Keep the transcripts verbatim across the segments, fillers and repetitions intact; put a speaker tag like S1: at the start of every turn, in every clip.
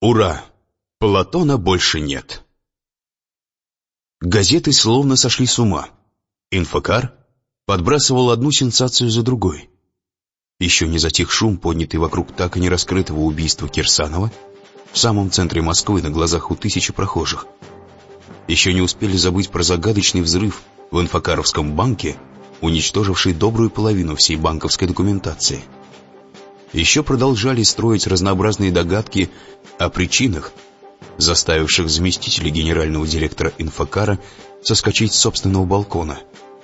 S1: Ура! Платона больше нет. Газеты словно сошли с ума. Инфокар подбрасывал одну сенсацию за другой. Еще не затих шум, поднятый вокруг так и не раскрытого убийства Кирсанова в самом центре Москвы на глазах у тысячи прохожих. Еще не успели забыть про загадочный взрыв в Инфокаровском банке, уничтоживший добрую половину всей банковской документации. Еще продолжали строить разнообразные догадки о причинах, заставивших заместителя генерального директора Инфокара соскочить с собственного балкона.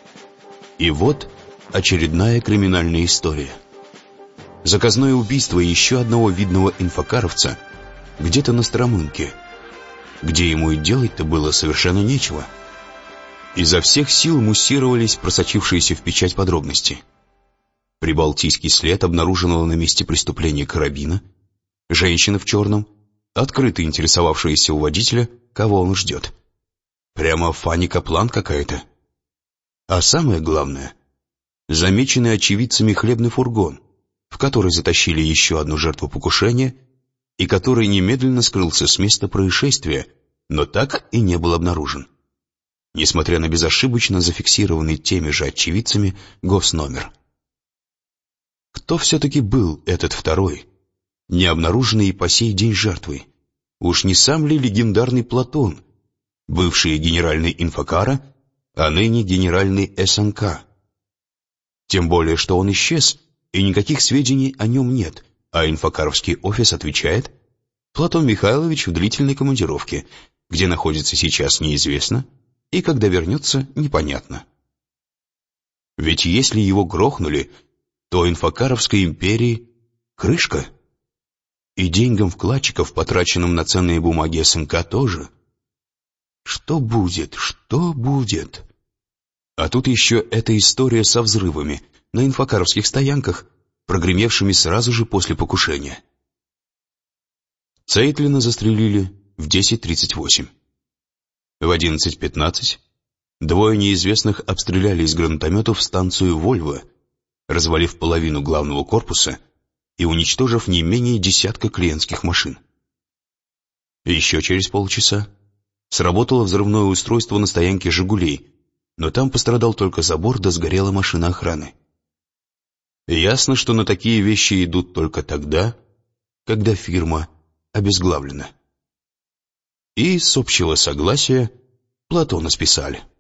S1: И вот очередная криминальная история. Заказное убийство еще одного видного инфокаровца где-то на Старомынке, где ему и делать-то было совершенно нечего. Изо всех сил муссировались просочившиеся в печать подробности. Прибалтийский след обнаруженного на месте преступления карабина, женщина в черном, открыто интересовавшаяся у водителя, кого он ждет. Прямо Фанни Каплан какая-то. А самое главное, замеченный очевидцами хлебный фургон, в который затащили еще одну жертву покушения и который немедленно скрылся с места происшествия, но так и не был обнаружен, несмотря на безошибочно зафиксированный теми же очевидцами госномер. Кто все-таки был этот второй, не обнаруженный и по сей день жертвой? Уж не сам ли легендарный Платон, бывший генеральный Инфокара, а ныне генеральный эс эн ка? Тем более, что он исчез, и никаких сведений о нем нет, а инфокаровский офис отвечает: Платон Михайлович в длительной командировке, где находится сейчас неизвестно, и когда вернется непонятно. Ведь если его грохнули, то инфокаровской империи крышка. И деньгам вкладчиков, потраченным на ценные бумаги эс эн ка, тоже. Что будет, что будет? А тут еще эта история со взрывами на инфокаровских стоянках, прогремевшими сразу же после покушения. Цейтлина застрелили в десять тридцать восемь. В одиннадцать пятнадцать двое неизвестных обстреляли из гранатометов станцию «Вольво», развалив половину главного корпуса и уничтожив не менее десятка клиентских машин. Еще через полчаса сработало взрывное устройство на стоянке «Жигулей», но там пострадал только забор, да сгорела машина охраны. Ясно, что на такие вещи идут только тогда, когда фирма обезглавлена. И с общего согласия Платона списали.